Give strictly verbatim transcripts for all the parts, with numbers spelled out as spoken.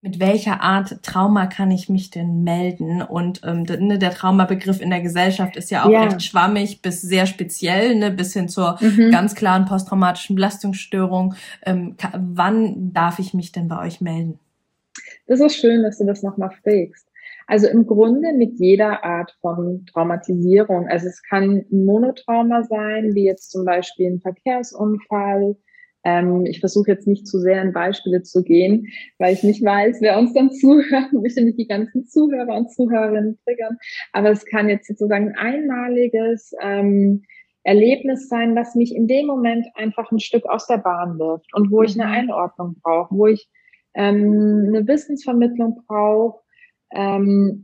Mit welcher Art Trauma kann ich mich denn melden? Und ähm, ne, der Traumabegriff in der Gesellschaft ist ja auch Ja. recht schwammig bis sehr speziell, ne, bis hin zur Mhm. ganz klaren posttraumatischen Belastungsstörung. Ähm, ka- wann darf ich mich denn bei euch melden? Das ist schön, dass du das nochmal fragst. Also im Grunde mit jeder Art von Traumatisierung. Also es kann ein Monotrauma sein, wie jetzt zum Beispiel ein Verkehrsunfall. Ähm, ich versuche jetzt nicht zu sehr in Beispiele zu gehen, weil ich nicht weiß, wer uns dann zuhört. Ich möchte nicht die ganzen Zuhörer und Zuhörerinnen triggern. Aber es kann jetzt sozusagen ein einmaliges ähm, Erlebnis sein, was mich in dem Moment einfach ein Stück aus der Bahn wirft und wo ich eine Mhm. Einordnung brauche, wo ich ähm, eine Wissensvermittlung brauche, ähm,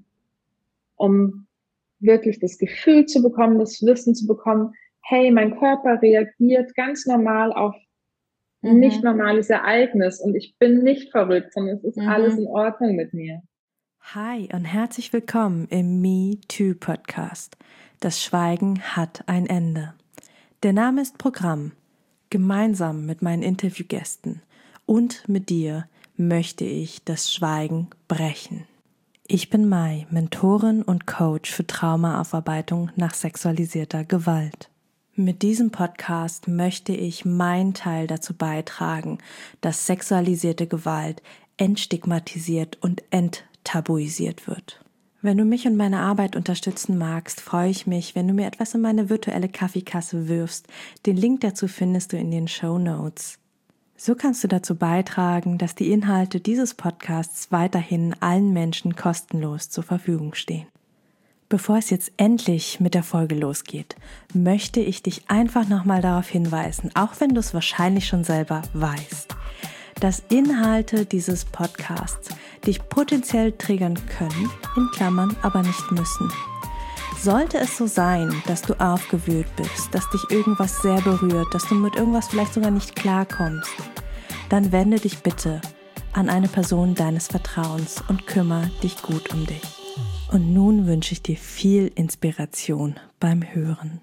um wirklich das Gefühl zu bekommen, das Wissen zu bekommen, hey, mein Körper reagiert ganz normal auf ein nicht Mhm. normales Ereignis und ich bin nicht verrückt, sondern es ist alles Mhm. in Ordnung mit mir. Hi und herzlich willkommen im Me Too Podcast. Das Schweigen hat ein Ende. Der Name ist Programm. Gemeinsam mit meinen Interviewgästen und mit dir möchte ich das Schweigen brechen. Ich bin Mai, Mentorin und Coach für Traumaaufarbeitung nach sexualisierter Gewalt. Mit diesem Podcast möchte ich meinen Teil dazu beitragen, dass sexualisierte Gewalt entstigmatisiert und enttabuisiert wird. Wenn du mich und meine Arbeit unterstützen magst, freue ich mich, wenn du mir etwas in meine virtuelle Kaffeekasse wirfst. Den Link dazu findest du in den Shownotes. So kannst du dazu beitragen, dass die Inhalte dieses Podcasts weiterhin allen Menschen kostenlos zur Verfügung stehen. Bevor es jetzt endlich mit der Folge losgeht, möchte ich dich einfach nochmal darauf hinweisen, auch wenn du es wahrscheinlich schon selber weißt, dass Inhalte dieses Podcasts dich potenziell triggern können, in Klammern aber nicht müssen. Sollte es so sein, dass du aufgewühlt bist, dass dich irgendwas sehr berührt, dass du mit irgendwas vielleicht sogar nicht klarkommst, dann wende dich bitte an eine Person deines Vertrauens und kümmere dich gut um dich. Und nun wünsche ich dir viel Inspiration beim Hören.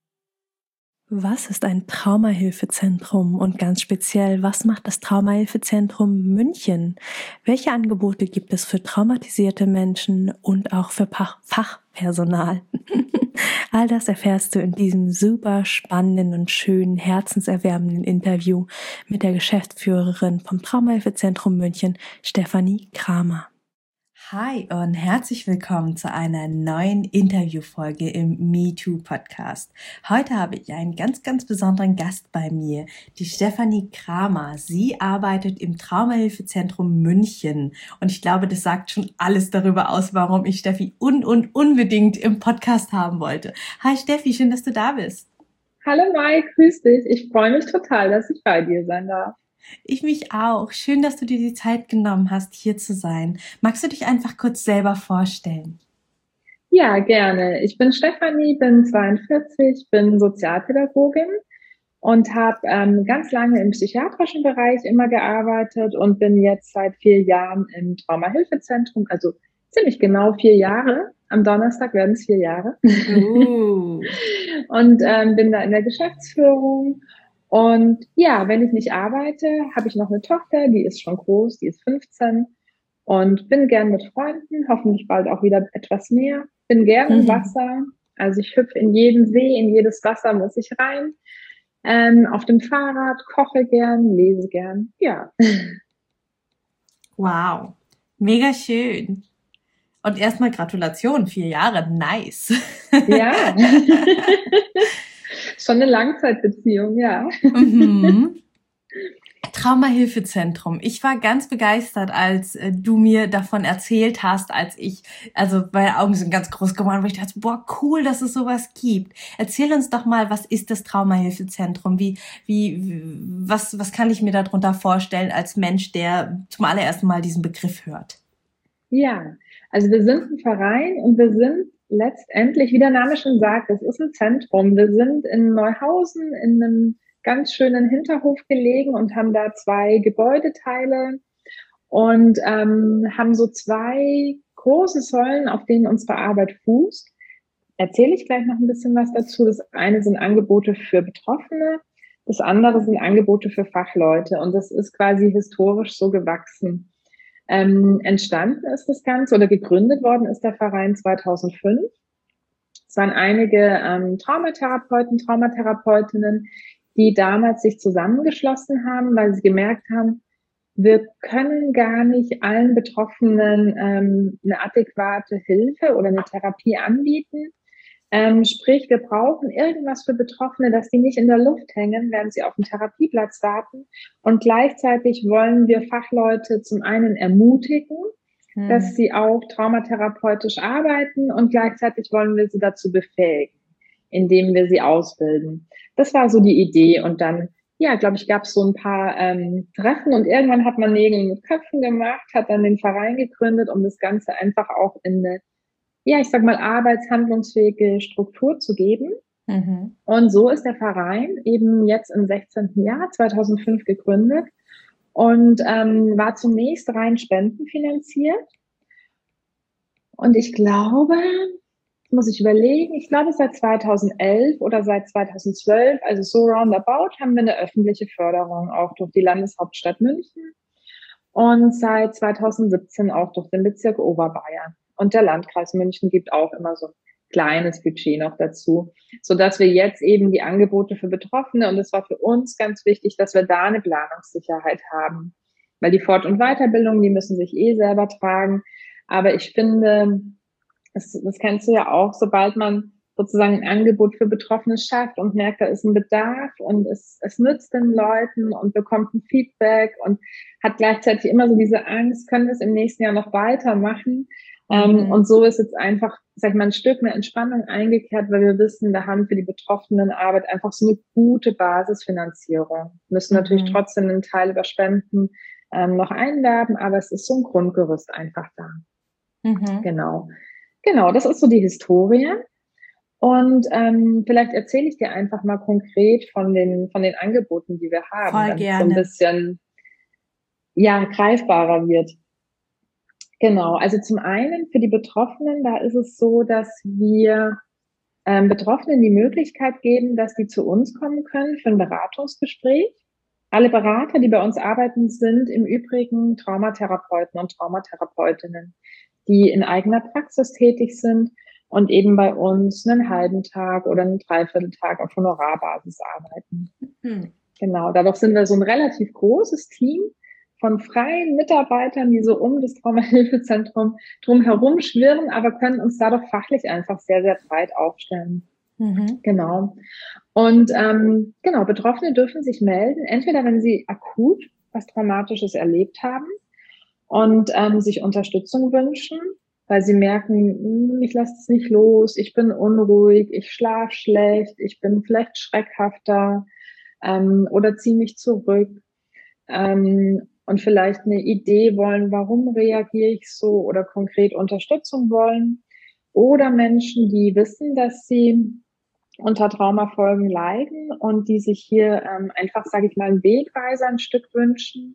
Was ist ein Traumahilfezentrum und ganz speziell, was macht das Traumahilfezentrum München? Welche Angebote gibt es für traumatisierte Menschen und auch für Fachpersonal? All das erfährst du in diesem super spannenden und schönen, herzenserwärmenden Interview mit der Geschäftsführerin vom Traumahilfezentrum München, Stefanie Kramer. Hi und herzlich willkommen zu einer neuen Interviewfolge im Me Too Podcast. Heute habe ich einen ganz, ganz besonderen Gast bei mir, die Stefanie Kramer. Sie arbeitet im Traumahilfezentrum München und ich glaube, das sagt schon alles darüber aus, warum ich Steffi un- und unbedingt im Podcast haben wollte. Hi Steffi, schön, dass du da bist. Hallo Mai, grüß dich. Ich freue mich total, dass ich bei dir sein darf. Ich mich auch. Schön, dass du dir die Zeit genommen hast, hier zu sein. Magst du dich einfach kurz selber vorstellen? Ja, gerne. Ich bin Stefanie, bin zweiundvierzig, bin Sozialpädagogin und habe ähm, ganz lange im psychiatrischen Bereich immer gearbeitet und bin jetzt seit vier Jahren im Traumahilfezentrum, also ziemlich genau vier Jahre. Am Donnerstag werden es vier Jahre. Uh. Und ähm, bin da in der Geschäftsführung. Und ja, wenn ich nicht arbeite, habe ich noch eine Tochter, die ist schon groß, die ist fünfzehn und bin gern mit Freunden, hoffentlich bald auch wieder etwas mehr. Bin gern im Wasser, also ich hüpfe in jeden See, in jedes Wasser muss ich rein. Ähm, auf dem Fahrrad, koche gern, lese gern, ja. Wow, mega schön. Und erstmal Gratulation, vier Jahre, nice. Ja, schon eine Langzeitbeziehung, ja. Mhm. Traumahilfezentrum. Ich war ganz begeistert, als äh, du mir davon erzählt hast, als ich, also meine Augen sind ganz groß geworden, weil ich dachte, boah, cool, dass es sowas gibt. Erzähl uns doch mal, was ist das Traumahilfezentrum? Wie, wie, was, was kann ich mir darunter vorstellen als Mensch, der zum allerersten Mal diesen Begriff hört? Ja, also wir sind ein Verein und wir sind letztendlich, wie der Name schon sagt, es ist ein Zentrum. Wir sind in Neuhausen in einem ganz schönen Hinterhof gelegen und haben da zwei Gebäudeteile und ähm, haben so zwei große Säulen, auf denen unsere Arbeit fußt. Erzähle ich gleich noch ein bisschen was dazu. Das eine sind Angebote für Betroffene, das andere sind Angebote für Fachleute und das ist quasi historisch so gewachsen. Ähm, entstanden ist das Ganze oder gegründet worden ist der Verein zweitausendfünf. Es waren einige ähm, Traumatherapeuten, Traumatherapeutinnen, die damals sich zusammengeschlossen haben, weil sie gemerkt haben, wir können gar nicht allen Betroffenen ähm, eine adäquate Hilfe oder eine Therapie anbieten. Ähm, sprich, wir brauchen irgendwas für Betroffene, dass die nicht in der Luft hängen, während sie auf den Therapieplatz warten. Und gleichzeitig wollen wir Fachleute zum einen ermutigen, hm. dass sie auch traumatherapeutisch arbeiten, und gleichzeitig wollen wir sie dazu befähigen, indem wir sie ausbilden. Das war so die Idee. Und dann, ja, glaube ich, gab es so ein paar ähm, Treffen, und irgendwann hat man Nägel mit Köpfen gemacht, hat dann den Verein gegründet, um das Ganze einfach auch in eine, ja, ich sag mal, arbeitshandlungsfähige Struktur zu geben. Mhm. Und so ist der Verein eben jetzt im sechzehnten Jahr, zweitausendfünf, gegründet und ähm, war zunächst rein spendenfinanziert. Und ich glaube, muss ich überlegen, ich glaube seit zweitausendelf oder seit zweitausendzwölf, also so roundabout, haben wir eine öffentliche Förderung auch durch die Landeshauptstadt München und seit zweitausendsiebzehn auch durch den Bezirk Oberbayern. Und der Landkreis München gibt auch immer so ein kleines Budget noch dazu, sodass wir jetzt eben die Angebote für Betroffene, und es war für uns ganz wichtig, dass wir da eine Planungssicherheit haben. Weil die Fort- und Weiterbildung, die müssen sich eh selber tragen. Aber ich finde, das, das kennst du ja auch, sobald man sozusagen ein Angebot für Betroffene schafft und merkt, da ist ein Bedarf und es, es nützt den Leuten und bekommt ein Feedback und hat gleichzeitig immer so diese Angst, können wir es im nächsten Jahr noch weitermachen? Mhm. Ähm, und so ist jetzt einfach, sag ich mal, ein Stück eine Entspannung eingekehrt, weil wir wissen, wir haben für die Betroffenen Arbeit einfach so eine gute Basisfinanzierung. Müssen mhm. natürlich trotzdem einen Teil über Spenden ähm, noch einwerben, aber es ist so ein Grundgerüst einfach da. Mhm. Genau. Genau, das ist so die Historie. Und ähm, vielleicht erzähle ich dir einfach mal konkret von den von den Angeboten, die wir haben, Voll damit gerne. es so ein bisschen ja greifbarer wird. Genau, also zum einen für die Betroffenen, da ist es so, dass wir ähm, Betroffenen die Möglichkeit geben, dass die zu uns kommen können für ein Beratungsgespräch. Alle Berater, die bei uns arbeiten, sind im Übrigen Traumatherapeuten und Traumatherapeutinnen, die in eigener Praxis tätig sind und eben bei uns einen halben Tag oder einen Dreivierteltag auf Honorarbasis arbeiten. Mhm. Genau, dadurch sind wir so ein relativ großes Team von freien Mitarbeitern, die so um das Traumahilfezentrum drumherum schwirren, aber können uns dadurch fachlich einfach sehr, sehr breit aufstellen. Mhm. Genau. Und ähm, genau, Betroffene dürfen sich melden, entweder wenn sie akut was Traumatisches erlebt haben und ähm, sich Unterstützung wünschen, weil sie merken, ich lasse es nicht los, ich bin unruhig, ich schlafe schlecht, ich bin vielleicht schreckhafter ähm, oder ziehe mich zurück. Ähm, und vielleicht eine Idee wollen, warum reagiere ich so, oder konkret Unterstützung wollen. Oder Menschen, die wissen, dass sie unter Traumafolgen leiden und die sich hier ähm, einfach, sage ich mal, einen Wegweiser ein Stück wünschen.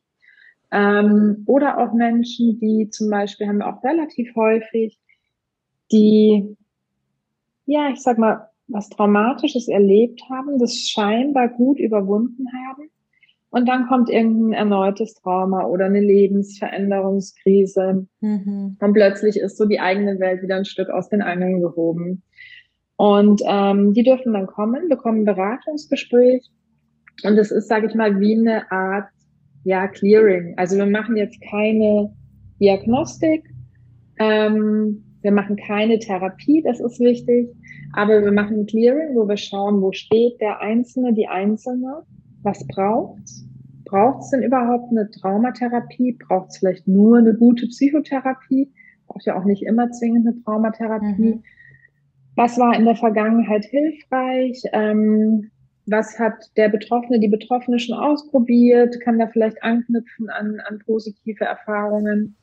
Ähm, oder auch Menschen, die zum Beispiel, haben wir auch relativ häufig, die, ja, ich sag mal, was Traumatisches erlebt haben, das scheinbar gut überwunden haben. Und dann kommt irgendein erneutes Trauma oder eine Lebensveränderungskrise. Mhm. Und plötzlich ist so die eigene Welt wieder ein Stück aus den Angeln gehoben. Und ähm, die dürfen dann kommen, bekommen ein Beratungsgespräch. Und es ist, sage ich mal, wie eine Art, ja, Clearing. Also wir machen jetzt keine Diagnostik, ähm, wir machen keine Therapie, das ist wichtig. Aber wir machen ein Clearing, wo wir schauen, wo steht der Einzelne, die Einzelne. Was braucht's? Braucht's denn überhaupt eine Traumatherapie? Braucht's vielleicht nur eine gute Psychotherapie? Braucht ja auch nicht immer zwingend eine Traumatherapie. Mhm. Was war in der Vergangenheit hilfreich? Ähm, was hat der Betroffene, die Betroffene schon ausprobiert? Kann da vielleicht anknüpfen an, an positive Erfahrungen?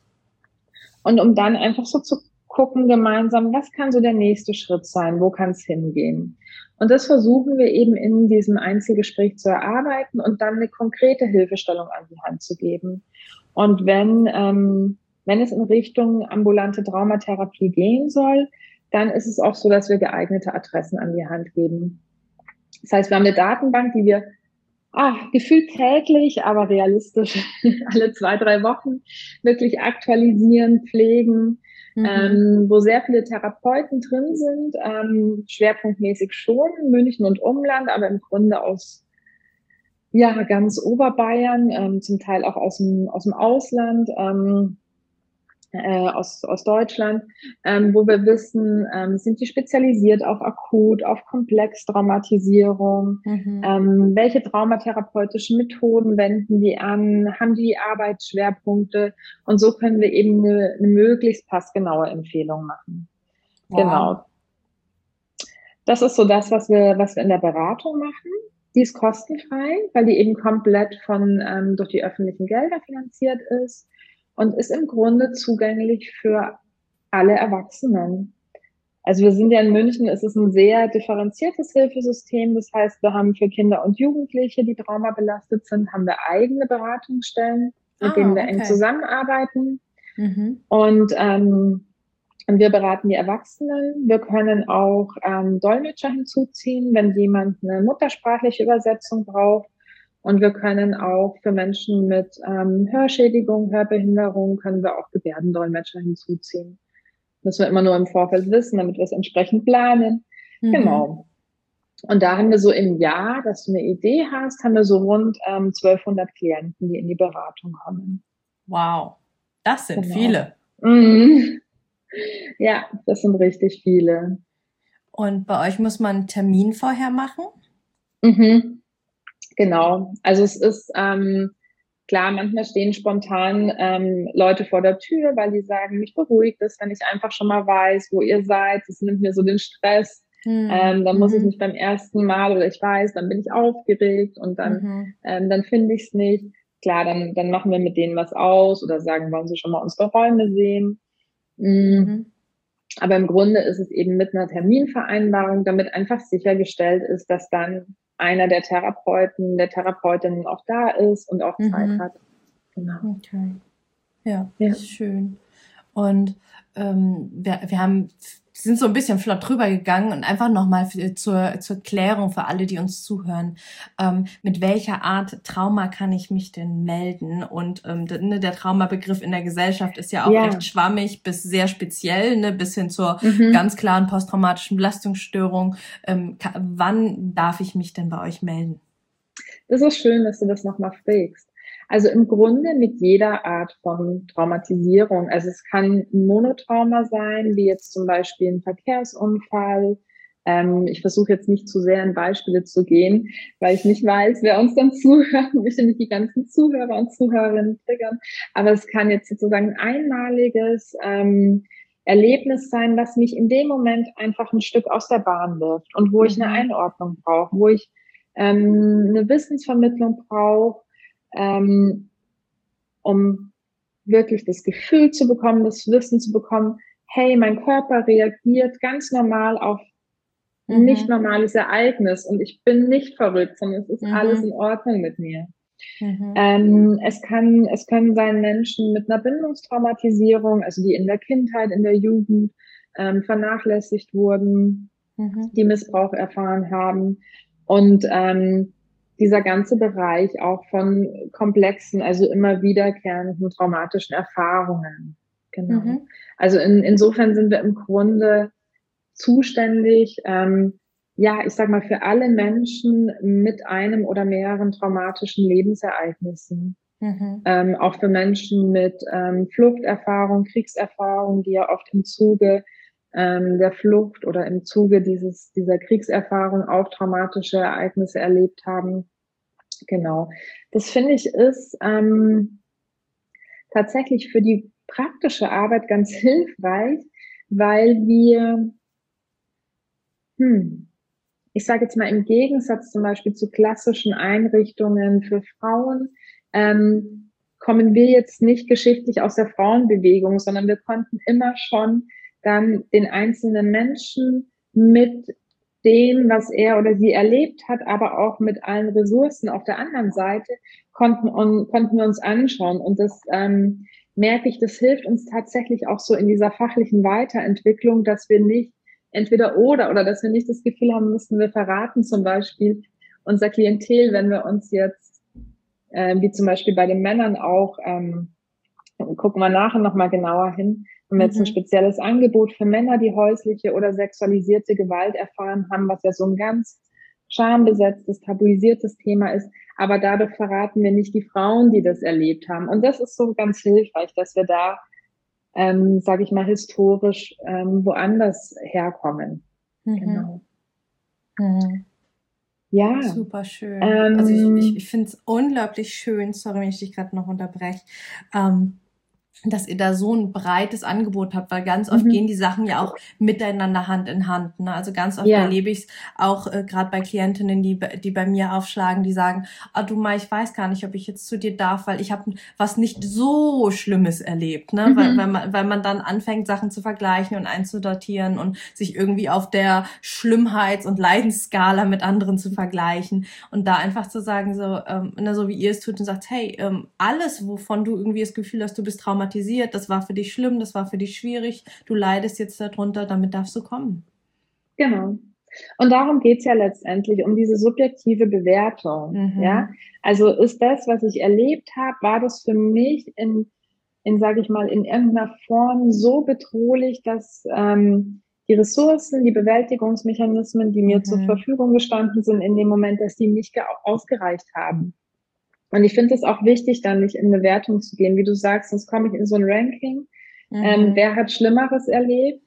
Und um dann einfach so zu gucken gemeinsam, was kann so der nächste Schritt sein? Wo kann es hingehen? Und das versuchen wir eben in diesem Einzelgespräch zu erarbeiten und dann eine konkrete Hilfestellung an die Hand zu geben. Und wenn, ähm, wenn es in Richtung ambulante Traumatherapie gehen soll, dann ist es auch so, dass wir geeignete Adressen an die Hand geben. Das heißt, wir haben eine Datenbank, die wir Ah, gefühlt täglich, aber realistisch alle zwei, drei Wochen wirklich aktualisieren, pflegen, mhm. ähm, wo sehr viele Therapeuten drin sind, ähm, schwerpunktmäßig schon, München und Umland, aber im Grunde aus ja ganz Oberbayern, ähm, zum Teil auch aus dem, aus dem Ausland, ähm, äh, aus, aus Deutschland, ähm, wo wir wissen, ähm, sind die spezialisiert auf akut, auf Komplextraumatisierung, mhm. ähm, welche traumatherapeutischen Methoden wenden die an, haben die Arbeitsschwerpunkte, und so können wir eben eine, eine möglichst passgenaue Empfehlung machen. Wow. Genau. Das ist so das, was wir, was wir in der Beratung machen. Die ist kostenfrei, weil die eben komplett von ähm, durch die öffentlichen Gelder finanziert ist. Und ist im Grunde zugänglich für alle Erwachsenen. Also wir sind ja in München, es ist ein sehr differenziertes Hilfesystem. Das heißt, wir haben für Kinder und Jugendliche, die traumabelastet sind, haben wir eigene Beratungsstellen, mit ah, denen wir okay. eng zusammenarbeiten. Mhm. Und, ähm, und wir beraten die Erwachsenen. Wir können auch ähm, Dolmetscher hinzuziehen, wenn jemand eine muttersprachliche Übersetzung braucht. Und wir können auch für Menschen mit ähm, Hörschädigung, Hörbehinderung, können wir auch Gebärdendolmetscher hinzuziehen. Das müssen wir immer nur im Vorfeld wissen, damit wir es entsprechend planen. Mhm. Genau. Und da haben wir so im Jahr, dass du eine Idee hast, haben wir so rund ähm, zwölfhundert Klienten, die in die Beratung kommen. Wow, das sind genau. viele. Mhm. Ja, das sind richtig viele. Und bei euch muss man einen Termin vorher machen? Mhm. Genau, also es ist ähm, klar, manchmal stehen spontan ähm, Leute vor der Tür, weil die sagen, mich beruhigt es, wenn ich einfach schon mal weiß, wo ihr seid. Das nimmt mir so den Stress. Mhm. Ähm, dann muss ich nicht beim ersten Mal, oder ich weiß, dann bin ich aufgeregt und dann, mhm. ähm, dann finde ich es nicht. Klar, dann, dann machen wir mit denen was aus oder sagen, wollen sie schon mal unsere Räume sehen. Mhm. Mhm. Aber im Grunde ist es eben mit einer Terminvereinbarung, damit einfach sichergestellt ist, dass dann einer der Therapeuten, der Therapeutinnen auch da ist und auch mhm. Zeit hat. Genau. Okay. Ja, ja. Schön. Und ähm, wir, wir haben sind so ein bisschen flott drüber gegangen und einfach nochmal zur, zur Klärung für alle, die uns zuhören. Ähm, mit welcher Art Trauma kann ich mich denn melden? Und ähm, der, der Traumabegriff in der Gesellschaft ist ja auch ja. recht schwammig bis sehr speziell, ne, bis hin zur mhm. ganz klaren posttraumatischen Belastungsstörung. Ähm, kann, wann darf ich mich denn bei euch melden? Das ist schön, dass du das nochmal fragst. Also im Grunde mit jeder Art von Traumatisierung. Also es kann ein Monotrauma sein, wie jetzt zum Beispiel ein Verkehrsunfall. Ähm, ich versuche jetzt nicht zu sehr in Beispiele zu gehen, weil ich nicht weiß, wer uns dann zuhört. Ich möchte nicht die ganzen Zuhörer und Zuhörerinnen triggern. Aber es kann jetzt sozusagen ein einmaliges ähm, Erlebnis sein, was mich in dem Moment einfach ein Stück aus der Bahn wirft und wo mhm. ich eine Einordnung brauche, wo ich ähm, eine Wissensvermittlung brauche, Ähm, um wirklich das Gefühl zu bekommen, das Wissen zu bekommen, hey, mein Körper reagiert ganz normal auf mhm. nicht normales Ereignis und ich bin nicht verrückt, sondern es ist mhm. alles in Ordnung mit mir. Mhm. Ähm, es kann, es können sein Menschen mit einer Bindungstraumatisierung, also die in der Kindheit, in der Jugend ähm, vernachlässigt wurden, mhm. die Missbrauch erfahren haben und ähm, dieser ganze Bereich auch von komplexen, also immer wiederkehrenden traumatischen Erfahrungen. Genau. Mhm. Also in, insofern sind wir im Grunde zuständig, ähm, ja, ich sag mal, für alle Menschen mit einem oder mehreren traumatischen Lebensereignissen. Mhm. Ähm, auch für Menschen mit ähm, Fluchterfahrung, Kriegserfahrung, die ja oft im Zuge ähm, der Flucht oder im Zuge dieses dieser Kriegserfahrung auch traumatische Ereignisse erlebt haben. Genau. Das finde ich ist ähm, tatsächlich für die praktische Arbeit ganz hilfreich, weil wir, hm, ich sage jetzt mal im Gegensatz zum Beispiel zu klassischen Einrichtungen für Frauen, ähm, kommen wir jetzt nicht geschichtlich aus der Frauenbewegung, sondern wir konnten immer schon dann den einzelnen Menschen mit dem, was er oder sie erlebt hat, aber auch mit allen Ressourcen auf der anderen Seite, konnten, und, konnten wir uns anschauen. Und das ähm, merke ich, das hilft uns tatsächlich auch so in dieser fachlichen Weiterentwicklung, dass wir nicht entweder oder oder dass wir nicht das Gefühl haben müssen, wir verraten zum Beispiel unser Klientel, wenn wir uns jetzt, äh, wie zum Beispiel bei den Männern auch, ähm, gucken wir nachher nochmal genauer hin, wenn wir jetzt ein spezielles Angebot für Männer, die häusliche oder sexualisierte Gewalt erfahren haben, was ja so ein ganz schambesetztes, tabuisiertes Thema ist, aber dadurch verraten wir nicht die Frauen, die das erlebt haben. Und das ist so ganz hilfreich, dass wir da, ähm, sage ich mal, historisch ähm, woanders herkommen. Mhm. Genau. Mhm. Ja. Super schön. Ähm, also ich, ich, ich finde es unglaublich schön, sorry, wenn ich dich gerade noch unterbreche, ähm, dass ihr da so ein breites Angebot habt, weil ganz oft mhm. gehen die Sachen ja auch miteinander Hand in Hand. Ne? Also ganz oft ja. erlebe ich es auch äh, gerade bei Klientinnen, die die bei mir aufschlagen, die sagen, ah du Mai, ich weiß gar nicht, ob ich jetzt zu dir darf, weil ich habe was nicht so Schlimmes erlebt. Ne? Mhm. Weil, weil, man, weil man dann anfängt, Sachen zu vergleichen und einzudatieren und sich irgendwie auf der Schlimmheits- und Leidensskala mit anderen zu vergleichen. Und da einfach zu sagen, so, ähm, na, so wie ihr es tut und sagt, hey, ähm, alles, wovon du irgendwie das Gefühl hast, du bist traumatisiert, das war für dich schlimm, das war für dich schwierig, du leidest jetzt darunter, damit darfst du kommen. Genau. Und darum geht's ja letztendlich, um diese subjektive Bewertung. Mhm. Ja, also ist das, was ich erlebt habe, war das für mich in, in sage ich mal, in irgendeiner Form so bedrohlich, dass ähm, die Ressourcen, die Bewältigungsmechanismen, die mir mhm. zur Verfügung gestanden sind in dem Moment, dass die nicht ausgereicht haben. Und ich finde es auch wichtig, dann nicht in eine Wertung zu gehen. Wie du sagst, sonst komme ich in so ein Ranking. Mhm. Ähm, wer hat Schlimmeres erlebt?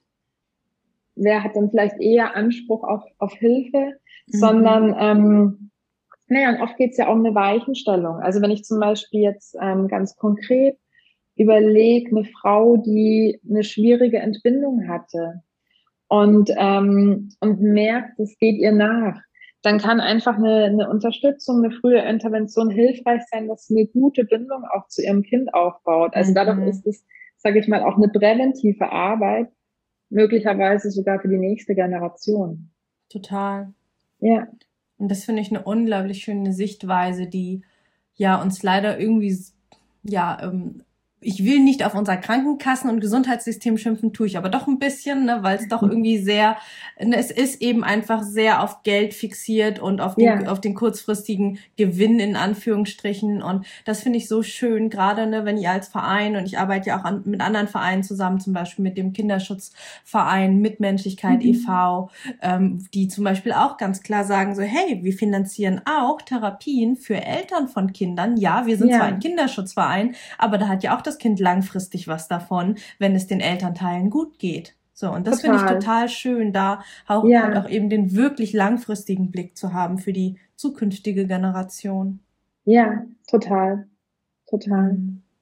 Wer hat dann vielleicht eher Anspruch auf, auf Hilfe? Mhm. Sondern, ähm, naja, und oft geht es ja auch um eine Weichenstellung. Also wenn ich zum Beispiel jetzt ähm, ganz konkret überlege, eine Frau, die eine schwierige Entbindung hatte und, ähm, und merkt, es geht ihr nach, dann kann einfach eine, eine Unterstützung, eine frühe Intervention hilfreich sein, dass sie eine gute Bindung auch zu ihrem Kind aufbaut. Also mhm. dadurch ist es, sage ich mal, auch eine präventive Arbeit, möglicherweise sogar für die nächste Generation. Total. Ja. Und das finde ich eine unglaublich schöne Sichtweise, die ja uns leider irgendwie, ja, ähm, ich will nicht auf unser Krankenkassen- und Gesundheitssystem schimpfen, tue ich aber doch ein bisschen, ne, weil es doch irgendwie sehr, ne, es ist eben einfach sehr auf Geld fixiert und auf den, ja. auf den kurzfristigen Gewinn in Anführungsstrichen. Und das finde ich so schön, gerade ne, wenn ihr als Verein, und ich arbeite ja auch an, mit anderen Vereinen zusammen, zum Beispiel mit dem Kinderschutzverein Mitmenschlichkeit mhm. e V, ähm, die zum Beispiel auch ganz klar sagen so, hey, wir finanzieren auch Therapien für Eltern von Kindern. Ja, wir sind ja. zwar ein Kinderschutzverein, aber da hat ja auch das Kind langfristig was davon, wenn es den Elternteilen gut geht. So, und das finde ich total schön, da auch, ja. halt auch eben den wirklich langfristigen Blick zu haben für die zukünftige Generation. Ja, total. Total.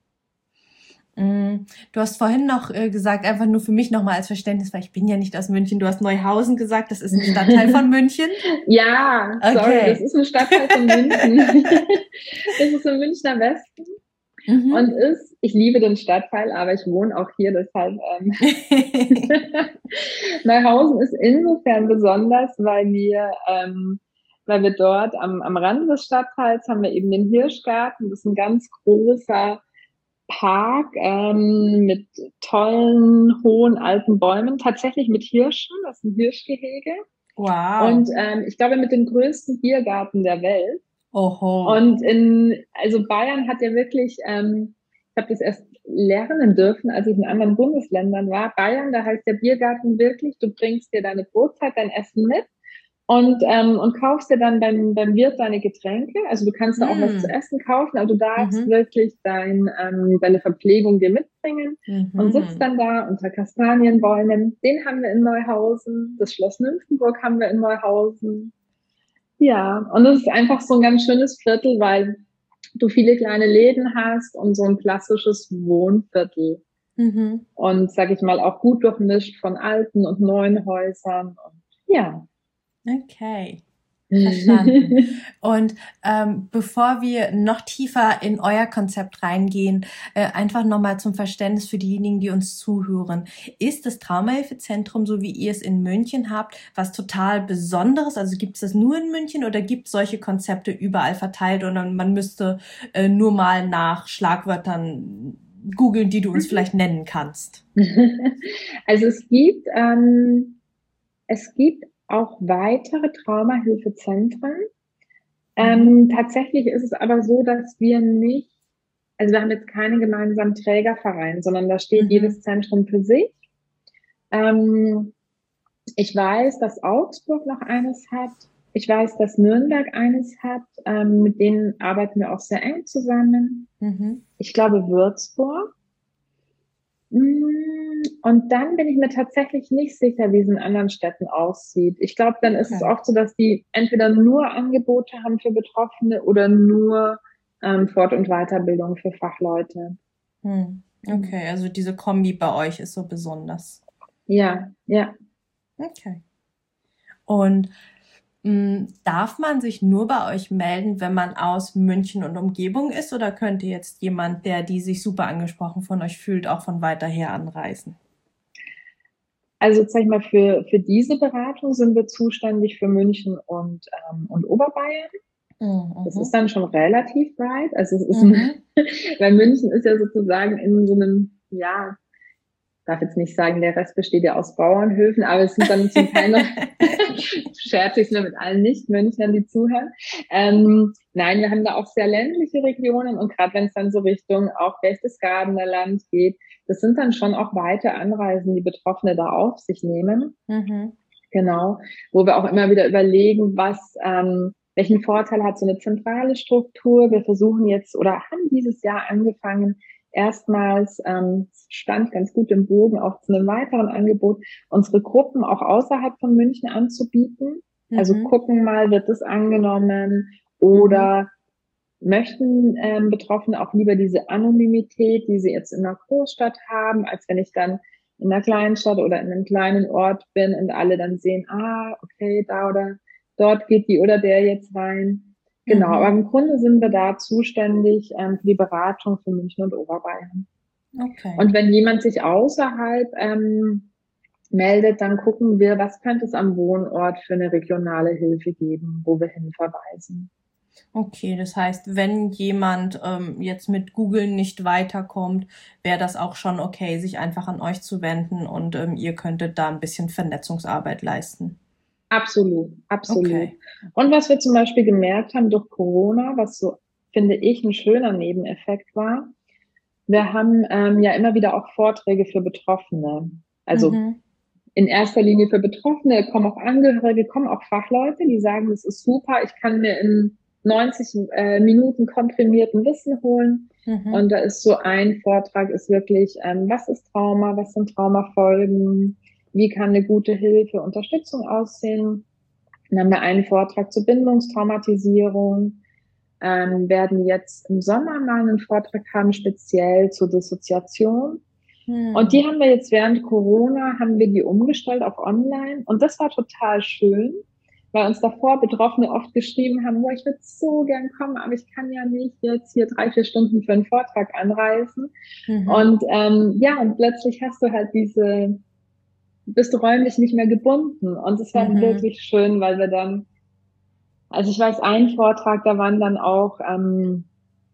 Mhm. Du hast vorhin noch äh, gesagt, einfach nur für mich nochmal als Verständnis, weil ich bin ja nicht aus München, du hast Neuhausen gesagt, das ist ein Stadtteil von München? Ja, okay. Sorry, das ist ein Stadtteil von München. Das ist im Münchner Westen. Mhm. Und ist, ich liebe den Stadtteil, aber ich wohne auch hier, deshalb ähm, Neuhausen ist insofern besonders, weil wir, ähm, weil wir dort am, am Rand des Stadtteils haben wir eben den Hirschgarten, das ist ein ganz großer Park ähm, mit tollen, hohen, alten Bäumen, tatsächlich mit Hirschen, das ist ein Hirschgehege. Wow. Und ähm, ich glaube mit dem größten Biergarten der Welt. Oho. Und in, also Bayern hat ja wirklich, ähm, ich habe das erst lernen dürfen, als ich in anderen Bundesländern war. Bayern, da heißt der Biergarten wirklich, du bringst dir deine Brotzeit, dein Essen mit und ähm, und kaufst dir dann beim beim Wirt deine Getränke. Also du kannst da auch mm. was zu essen kaufen, aber du darfst mhm. wirklich dein ähm, deine Verpflegung dir mitbringen mhm. und sitzt dann da unter Kastanienbäumen. Den haben wir in Neuhausen, das Schloss Nymphenburg haben wir in Neuhausen. Ja, und es ist einfach so ein ganz schönes Viertel, weil du viele kleine Läden hast und so ein klassisches Wohnviertel. Mhm. Und, sag ich mal, auch gut durchmischt von alten und neuen Häusern. Und, ja. Okay. Verstanden. Und ähm, bevor wir noch tiefer in euer Konzept reingehen, äh, einfach nochmal zum Verständnis für diejenigen, die uns zuhören. Ist das Traumahilfezentrum, so wie ihr es in München habt, was total Besonderes? Also gibt es das nur in München oder gibt es solche Konzepte überall verteilt und man müsste äh, nur mal nach Schlagwörtern googeln, die du uns vielleicht nennen kannst? Also es gibt, ähm, es gibt auch weitere Traumahilfezentren. Ähm, tatsächlich ist es aber so, dass wir nicht, also wir haben jetzt keinen gemeinsamen Trägerverein, sondern da steht Mhm. jedes Zentrum für sich. Ähm, ich weiß, dass Augsburg noch eines hat. Ich weiß, dass Nürnberg eines hat. Ähm, mit denen arbeiten wir auch sehr eng zusammen. Mhm. Ich glaube Würzburg. Und dann bin ich mir tatsächlich nicht sicher, wie es in anderen Städten aussieht. Ich glaube, dann ist es Okay. oft so, dass die entweder nur Angebote haben für Betroffene oder nur ähm, Fort- und Weiterbildung für Fachleute. Hm. Okay, also diese Kombi bei euch ist so besonders. Ja, ja. Okay. Und mh, darf man sich nur bei euch melden, wenn man aus München und Umgebung ist, oder könnte jetzt jemand, der die sich super angesprochen von euch fühlt, auch von weiter her anreisen? Also sag ich mal, für, für diese Beratung sind wir zuständig für München und, ähm, und Oberbayern. Mhm. Das ist dann schon relativ weit. Also es ist, Mhm. ein, weil München ist ja sozusagen in so einem, ja, darf jetzt nicht sagen, der Rest besteht ja aus Bauernhöfen, aber es sind dann zum Teil noch, scherze ich nur mit allen Nicht-Münchnern, die zuhören. Ähm, nein, wir haben da auch sehr ländliche Regionen und gerade wenn es dann so Richtung auch Berchtesgadener Land geht, das sind dann schon auch weite Anreisen, die Betroffene da auf sich nehmen. Mhm. Genau, wo wir auch immer wieder überlegen, was, ähm, welchen Vorteil hat so eine zentrale Struktur. Wir versuchen jetzt oder haben dieses Jahr angefangen, erstmals, ähm, stand ganz gut im Bogen, auch zu einem weiteren Angebot, unsere Gruppen auch außerhalb von München anzubieten. Mhm. Also gucken mal, wird das angenommen oder mhm. möchten ähm, Betroffene auch lieber diese Anonymität, die sie jetzt in einer Großstadt haben, als wenn ich dann in einer kleinen Stadt oder in einem kleinen Ort bin und alle dann sehen, ah, okay, da oder dort geht die oder der jetzt rein. Genau, Mhm. aber im Grunde sind wir da zuständig ähm, für die Beratung für München und Oberbayern. Okay. Und wenn jemand sich außerhalb ähm, meldet, dann gucken wir, was könnte es am Wohnort für eine regionale Hilfe geben, wo wir hinverweisen. Okay, das heißt, wenn jemand ähm, jetzt mit Google nicht weiterkommt, wäre das auch schon okay, sich einfach an euch zu wenden und ähm, ihr könntet da ein bisschen Vernetzungsarbeit leisten. Absolut, absolut. Okay. Und was wir zum Beispiel gemerkt haben durch Corona, was so, finde ich, ein schöner Nebeneffekt war, wir haben ähm, ja immer wieder auch Vorträge für Betroffene. Also Mhm. in erster Linie für Betroffene, kommen auch Angehörige, kommen auch Fachleute, die sagen, das ist super, ich kann mir in neunzig äh, Minuten komprimierten Wissen holen. Mhm. Und da ist so ein Vortrag, ist wirklich, ähm, was ist Trauma, was sind Traumafolgen, wie kann eine gute Hilfe, Unterstützung aussehen. Dann haben wir einen Vortrag zur Bindungstraumatisierung, ähm, werden jetzt im Sommer mal einen Vortrag haben, speziell zur Dissoziation. Hm. Und die haben wir jetzt während Corona, haben wir die umgestellt auf online. Und das war total schön, weil uns davor Betroffene oft geschrieben haben, oh, ich würde so gern kommen, aber ich kann ja nicht jetzt hier drei, vier Stunden für einen Vortrag anreisen. Mhm. Und ähm, ja, und plötzlich hast du halt diese, bist du räumlich nicht mehr gebunden. Und es war mhm. wirklich schön, weil wir dann, also ich weiß, ein Vortrag, da waren dann auch ähm,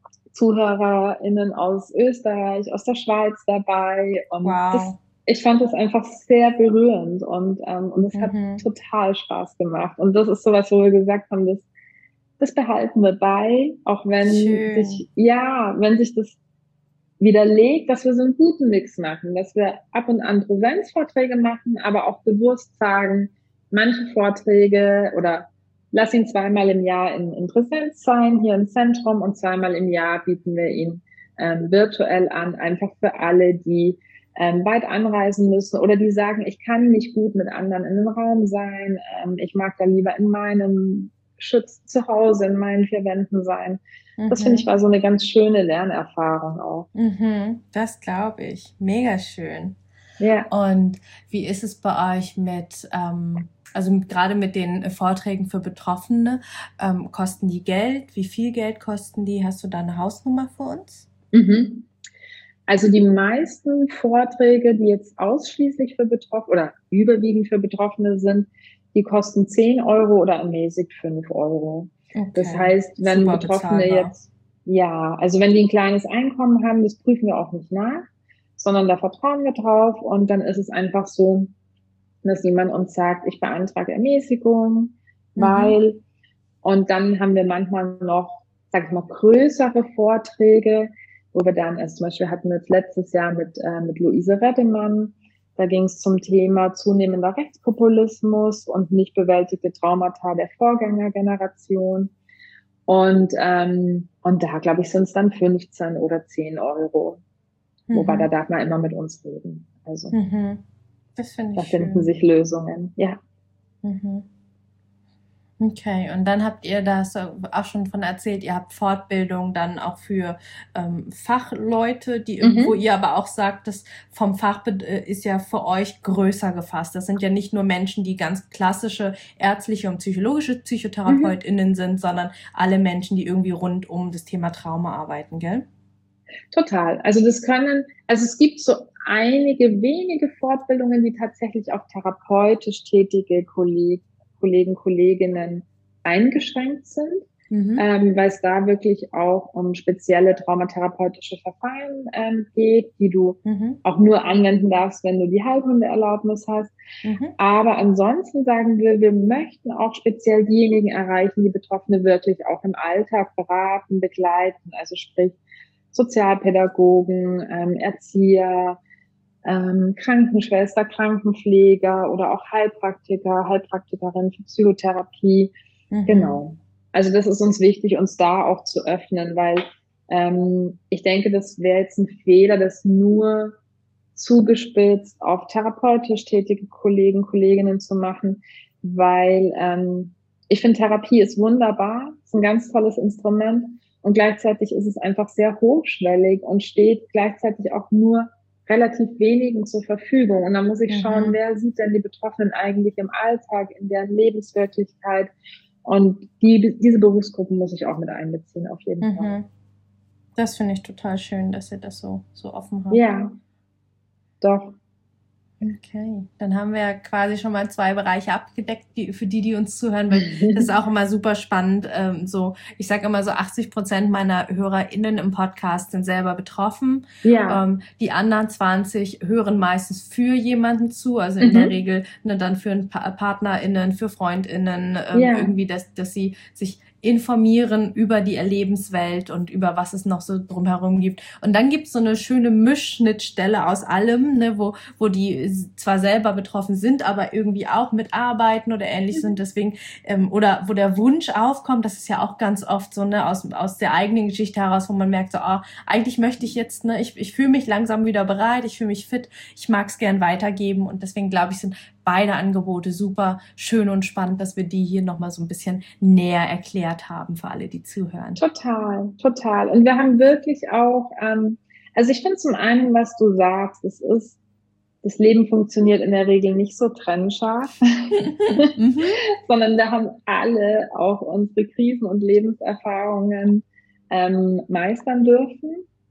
ZuhörerInnen aus Österreich, aus der Schweiz dabei. Und wow. das, ich fand das einfach sehr berührend und, ähm, und es mhm. hat total Spaß gemacht. Und das ist sowas, wo wir gesagt haben, das, das behalten wir bei, auch wenn Schön. sich, ja, wenn sich das widerlegt, dass wir so einen guten Mix machen, dass wir ab und an Präsenzvorträge machen, aber auch bewusst sagen, manche Vorträge oder lass ihn zweimal im Jahr in, in Präsenz sein, hier im Zentrum, und zweimal im Jahr bieten wir ihn ähm, virtuell an, einfach für alle, die ähm, weit anreisen müssen oder die sagen, ich kann nicht gut mit anderen in einem Raum sein, ähm, ich mag da lieber in meinem Schutz zu Hause, in meinen vier Wänden sein. Mhm. Das finde ich war so eine ganz schöne Lernerfahrung auch. Mhm, das glaube ich. Mega schön. Ja. Und wie ist es bei euch mit, ähm, also gerade mit den Vorträgen für Betroffene, ähm, kosten die Geld? Wie viel Geld kosten die? Hast du da eine Hausnummer für uns? Mhm. Also die meisten Vorträge, die jetzt ausschließlich für Betroffene oder überwiegend für Betroffene sind, die kosten zehn Euro oder ermäßigt fünf Euro. Okay. Das heißt, wenn Super Betroffene bezahlbar. jetzt, ja, also wenn die ein kleines Einkommen haben, das prüfen wir auch nicht nach, sondern da vertrauen wir drauf und dann ist es einfach so, dass jemand uns sagt, ich beantrage Ermäßigung, mhm. weil Und dann haben wir manchmal noch, sag ich mal, größere Vorträge, wo wir dann, also zum Beispiel hatten wir jetzt letztes Jahr mit, äh, mit Luise Reddemann, da ging es zum Thema zunehmender Rechtspopulismus und nicht bewältigte Traumata der Vorgängergeneration. Und, ähm, und da, glaube ich, sind es dann fünfzehn oder zehn Euro. Mhm. Wobei, da darf man immer mit uns reden. Also, mhm. Das finde ich da schön. finden sich Lösungen, ja. Mhm. Okay, und dann habt ihr das auch schon von erzählt, ihr habt Fortbildung dann auch für ähm, Fachleute, die mhm. wo ihr aber auch sagt, das vom Fach ist ja für euch größer gefasst. Das sind ja nicht nur Menschen, die ganz klassische ärztliche und psychologische PsychotherapeutInnen mhm. sind, sondern alle Menschen, die irgendwie rund um das Thema Trauma arbeiten, gell? Total. Also das können, also es gibt so einige wenige Fortbildungen, die tatsächlich auf therapeutisch tätige Kollegen Kollegen, Kolleginnen eingeschränkt sind, mhm. ähm, weil es da wirklich auch um spezielle traumatherapeutische Verfahren ähm, geht, die du mhm. auch nur anwenden darfst, wenn du die Heilkundeerlaubnis hast. Mhm. Aber ansonsten sagen wir, wir möchten auch speziell diejenigen erreichen, die Betroffene wirklich auch im Alltag beraten, begleiten, also sprich Sozialpädagogen, ähm, Erzieher, Ähm, Krankenschwester, Krankenpfleger oder auch Heilpraktiker, Heilpraktikerin für Psychotherapie. Mhm. Genau. Also das ist uns wichtig, uns da auch zu öffnen, weil ähm, ich denke, das wäre jetzt ein Fehler, das nur zugespitzt auf therapeutisch tätige Kollegen, Kolleginnen zu machen, weil ähm, ich finde, Therapie ist wunderbar, ist ein ganz tolles Instrument und gleichzeitig ist es einfach sehr hochschwellig und steht gleichzeitig auch nur relativ wenigen zur Verfügung. Und dann muss ich schauen, mhm. wer sieht denn die Betroffenen eigentlich im Alltag, in deren Lebenswirklichkeit. Und die, diese Berufsgruppen muss ich auch mit einbeziehen, auf jeden mhm. Fall. Das finde ich total schön, dass ihr das so, so offen habt. Ja, doch. Okay, dann haben wir quasi schon mal zwei Bereiche abgedeckt, die, für die, die uns zuhören, weil das ist auch immer super spannend. Ähm, so, ich sage immer so, achtzig Prozent meiner HörerInnen im Podcast sind selber betroffen. Ja. Ähm, die anderen zwanzig hören meistens für jemanden zu, also in mhm. der Regel ne, dann für pa- PartnerInnen, für FreundInnen, ähm, ja. irgendwie, dass, dass sie sich informieren über die Erlebenswelt und über was es noch so drumherum gibt. Und dann gibt's so eine schöne Mischschnittstelle aus allem, ne, wo, wo die zwar selber betroffen sind, aber irgendwie auch mitarbeiten oder ähnlich sind. Deswegen, ähm, oder wo der Wunsch aufkommt, das ist ja auch ganz oft so, ne, aus, aus der eigenen Geschichte heraus, wo man merkt, so, oh, eigentlich möchte ich jetzt, ne, ich, ich fühle mich langsam wieder bereit, ich fühle mich fit, ich mag es gern weitergeben. Und deswegen glaube ich, sind beide Angebote super schön und spannend, dass wir die hier nochmal so ein bisschen näher erklärt haben für alle, die zuhören. Total, total. Und wir haben wirklich auch, ähm, also ich finde zum einen, was du sagst, es ist, das Leben funktioniert in der Regel nicht so trennscharf, mhm. sondern da haben alle auch unsere Krisen und Lebenserfahrungen ähm, meistern dürfen.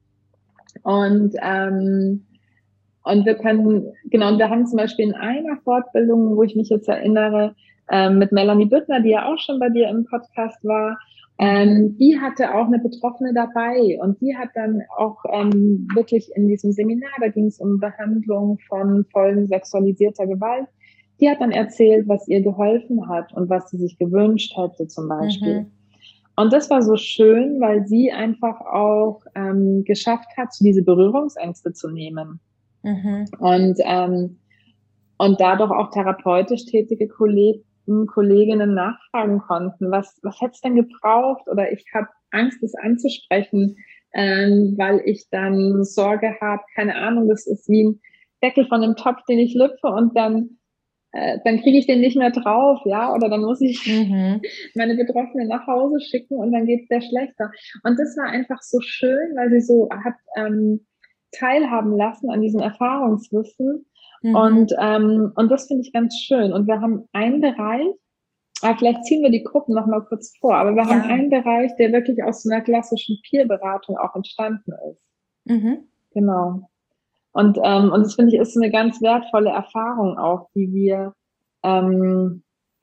Und ähm, Und wir können, genau, und wir haben zum Beispiel in einer Fortbildung, wo ich mich jetzt erinnere, ähm, mit Melanie Büttner, die ja auch schon bei dir im Podcast war, ähm, die hatte auch eine Betroffene dabei und die hat dann auch ähm, wirklich in diesem Seminar, da ging es um Behandlung von Folgen sexualisierter Gewalt, die hat dann erzählt, was ihr geholfen hat und was sie sich gewünscht hätte zum Beispiel. Mhm. Und das war so schön, weil sie einfach auch ähm, geschafft hat, so diese Berührungsängste zu nehmen. Mhm. Und, ähm, und dadurch auch therapeutisch tätige Kollegen, Kolleginnen nachfragen konnten, was, was hätt's denn gebraucht? Oder ich habe Angst, das anzusprechen, ähm, weil ich dann Sorge habe, keine Ahnung, das ist wie ein Deckel von einem Topf, den ich lüpfe und dann, äh, dann kriege ich den nicht mehr drauf, ja, oder dann muss ich mhm. meine Betroffenen nach Hause schicken und dann geht's der schlechter. Und das war einfach so schön, weil sie so hat, ähm, teilhaben lassen an diesem Erfahrungswissen. Mhm. Und, ähm, und das finde ich ganz schön. Und wir haben einen Bereich, ah, vielleicht ziehen wir die Gruppen noch mal kurz vor, aber wir ja. haben einen Bereich, der wirklich aus so einer klassischen Peer-Beratung auch entstanden ist. Mhm. Genau. Und, ähm, und das finde ich ist eine ganz wertvolle Erfahrung auch, die wir, ähm,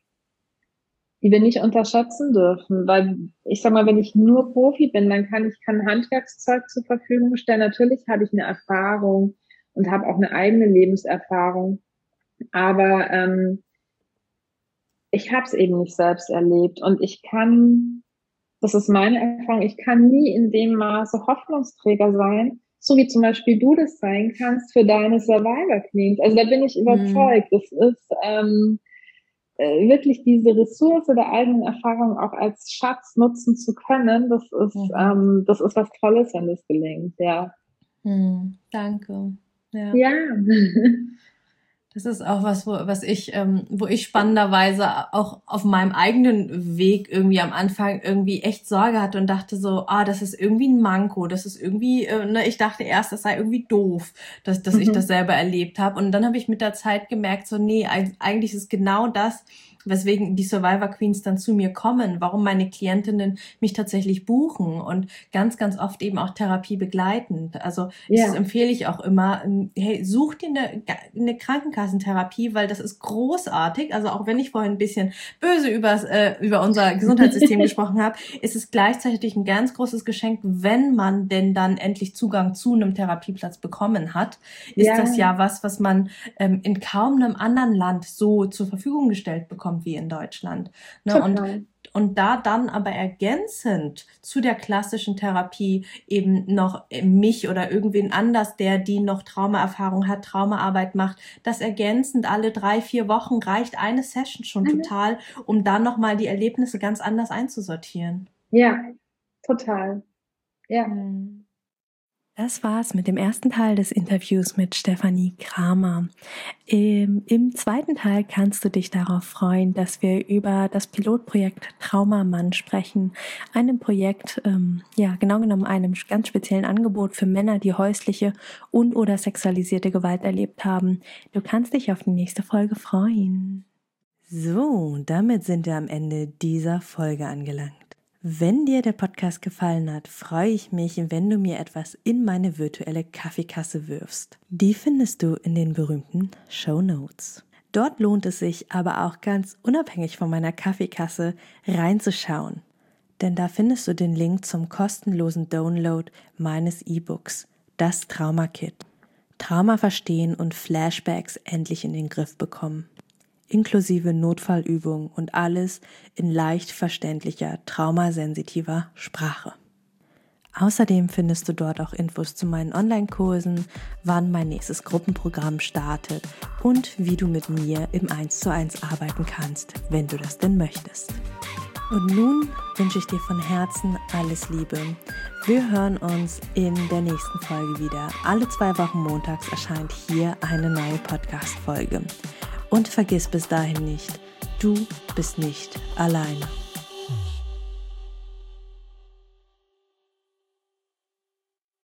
die wir nicht unterschätzen dürfen, weil ich sag mal, wenn ich nur Profi bin, dann kann ich kein Handwerkszeug zur Verfügung stellen. Natürlich habe ich eine Erfahrung und habe auch eine eigene Lebenserfahrung, aber ähm, ich habe es eben nicht selbst erlebt und ich kann, das ist meine Erfahrung, ich kann nie in dem Maße Hoffnungsträger sein, so wie zum Beispiel du das sein kannst für deine Survivor Queens. Also da bin ich überzeugt. Mhm. Das ist ähm, äh, wirklich diese Ressource der eigenen Erfahrung auch als Schatz nutzen zu können. Das ist, mhm. ähm, das ist was Tolles, wenn das gelingt, ja. Mhm. Danke. Ja. ja. Das ist auch was, wo, was ich, ähm, wo ich spannenderweise auch auf meinem eigenen Weg irgendwie am Anfang irgendwie echt Sorge hatte und dachte so, ah, das ist irgendwie ein Manko, das ist irgendwie, äh, ne, ich dachte erst, das sei irgendwie doof, dass, dass mhm. ich das selber erlebt habe. Und dann habe ich mit der Zeit gemerkt, so, nee, eigentlich ist genau das, weswegen die Survivor Queens dann zu mir kommen, warum meine Klientinnen mich tatsächlich buchen und ganz, ganz oft eben auch Therapie begleitend. Also ja. das empfehle ich auch immer, hey, such dir eine, eine Krankenkassentherapie, weil das ist großartig. Also auch wenn ich vorhin ein bisschen böse übers, äh, über unser Gesundheitssystem gesprochen habe, ist es gleichzeitig ein ganz großes Geschenk, wenn man denn dann endlich Zugang zu einem Therapieplatz bekommen hat, ist ja. das ja was, was man ähm, in kaum einem anderen Land so zur Verfügung gestellt bekommt wie in Deutschland. Ne? Und, und da dann aber ergänzend zu der klassischen Therapie eben noch mich oder irgendwen anders, der die noch Traumaerfahrung hat, Traumaarbeit macht, das ergänzend alle drei, vier Wochen reicht eine Session schon mhm. total, um dann nochmal die Erlebnisse ganz anders einzusortieren. Ja, total. Ja. Mhm. Das war's mit dem ersten Teil des Interviews mit Stefanie Kramer. Im, Im zweiten Teil kannst du dich darauf freuen, dass wir über das Pilotprojekt Traumamann sprechen. Einem Projekt, ähm, ja, genau genommen einem ganz speziellen Angebot für Männer, die häusliche und oder sexualisierte Gewalt erlebt haben. Du kannst dich auf die nächste Folge freuen. So, damit sind wir am Ende dieser Folge angelangt. Wenn dir der Podcast gefallen hat, freue ich mich, wenn du mir etwas in meine virtuelle Kaffeekasse wirfst. Die findest du in den berühmten Shownotes. Dort lohnt es sich aber auch ganz unabhängig von meiner Kaffeekasse reinzuschauen. Denn da findest du den Link zum kostenlosen Download meines E-Books, das Trauma-Kit. Trauma verstehen und Flashbacks endlich in den Griff bekommen. Inklusive Notfallübungen und alles in leicht verständlicher, traumasensitiver Sprache. Außerdem findest du dort auch Infos zu meinen Online-Kursen, wann mein nächstes Gruppenprogramm startet und wie du mit mir im eins zu eins arbeiten kannst, wenn du das denn möchtest. Und nun wünsche ich dir von Herzen alles Liebe. Wir hören uns in der nächsten Folge wieder. Alle zwei Wochen montags erscheint hier eine neue Podcast-Folge. Und vergiss bis dahin nicht, du bist nicht alleine.